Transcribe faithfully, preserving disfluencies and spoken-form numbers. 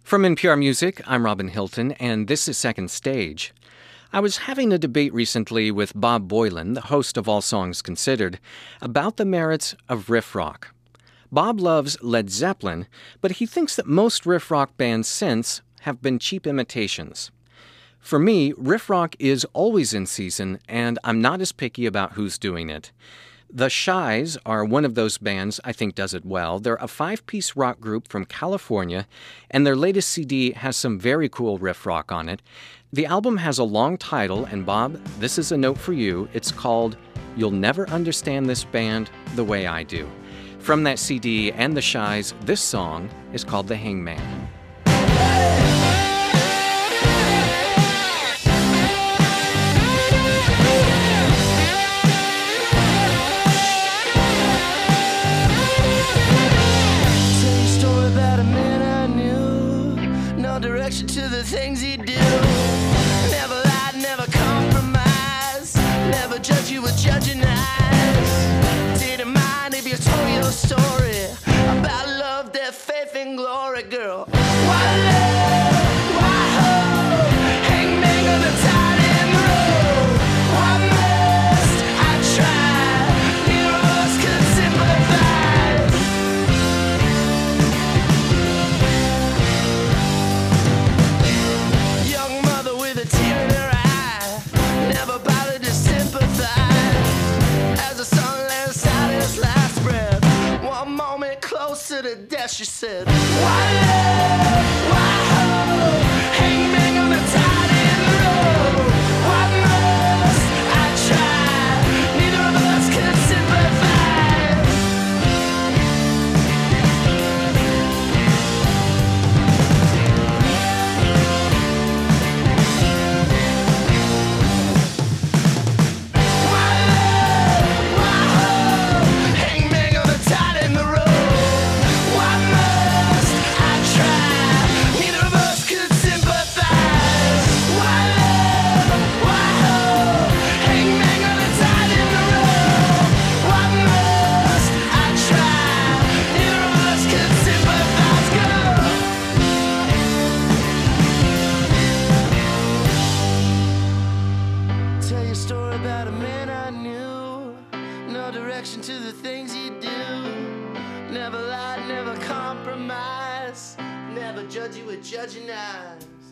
From N P R Music, I'm Robin Hilton, and this is Second Stage. I was having a debate recently with Bob Boilen, the host of All Songs Considered, about the merits of riff rock. Bob loves Led Zeppelin, but he thinks that most riff rock bands since have been cheap imitations. For me, riff rock is always in season, and I'm not as picky about who's doing it. The Shies are one of those bands I think does it well. They're a five-piece rock group from California, and their latest C D has some very cool riff rock on it. The album has a long title, and Bob, this is a note for you. It's called You'll Never Understand This Band the Way I Do. From that C D and The Shies, this song is called The Hangman. Direction to the things he do. Never lied, never compromise. Never judge you with judging eyes. Didn't mind if you told your story about love, death, faith, and glory, girl. Why love? Why hope? Hangman on the tide in the road. Why must I try? Neither of us could sympathize. To the death, she said, why love, why hope, hangman on the tide in the road. Why must I try? Neither of us can sympathize. Why love, why hope, hangman on the tide in the road. Direction to the things you do. Never lie, never compromise. Never judge you with judging eyes.